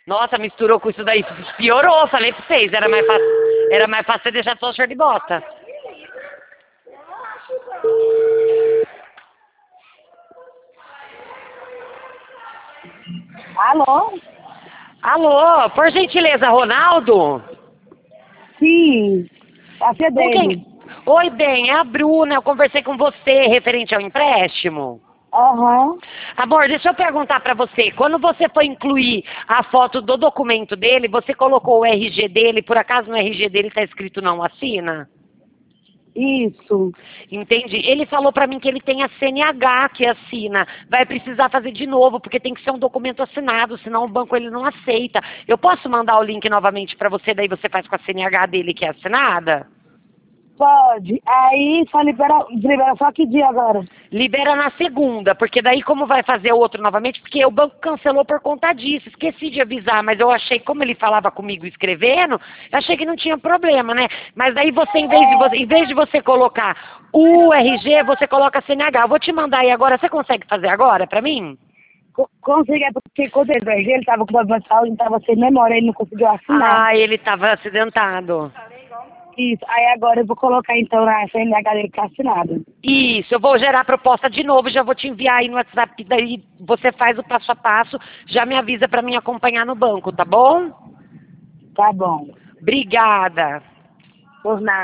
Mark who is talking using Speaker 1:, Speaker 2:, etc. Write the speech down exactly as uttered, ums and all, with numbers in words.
Speaker 1: Nossa, misturou com isso daí, piorou, falei pra vocês, era mais fácil, era mais fácil você deixar só o short de bota.
Speaker 2: Alô?
Speaker 1: Alô, por gentileza, Ronaldo?
Speaker 2: Sim, a ser
Speaker 1: Com quem?
Speaker 2: dele.
Speaker 1: Oi, bem, é a Bruna, eu conversei com você referente ao empréstimo.
Speaker 2: Aham.
Speaker 1: Amor, deixa eu perguntar pra você, quando você foi incluir a foto do documento dele, você colocou o R G dele, por acaso no R G dele tá escrito não assina?
Speaker 2: Isso.
Speaker 1: Entendi. Ele falou pra mim que ele tem a C N H que assina. Vai precisar fazer de novo, porque tem que ser um documento assinado, senão o banco ele não aceita. Eu posso mandar o link novamente pra você, daí você faz com a C N H dele que é assinada?
Speaker 2: Pode. Aí só libera, libera só que dia agora?
Speaker 1: Libera na segunda, porque daí como vai fazer o outro novamente? Porque o banco cancelou por conta disso. Esqueci de avisar, mas eu achei, como ele falava comigo escrevendo, eu achei que não tinha problema, né? Mas daí você, em vez de você, em vez de você colocar o R G, você coloca a C N H. Eu vou te mandar aí agora. Você consegue fazer agora pra mim?
Speaker 2: Co- Consegui, é porque quando ele veio, ele tava com problema de saúde, ele tava sem memória, ele não conseguiu assinar.
Speaker 1: Ah, ele estava acidentado.
Speaker 2: Isso. Aí agora eu vou colocar então na C N H dele que tá assinado.
Speaker 1: Isso, eu vou gerar a proposta de novo, já vou te enviar aí no WhatsApp, que daí você faz o passo a passo, já me avisa pra mim acompanhar no banco, tá bom?
Speaker 2: Tá bom.
Speaker 1: Obrigada.
Speaker 2: Por nada.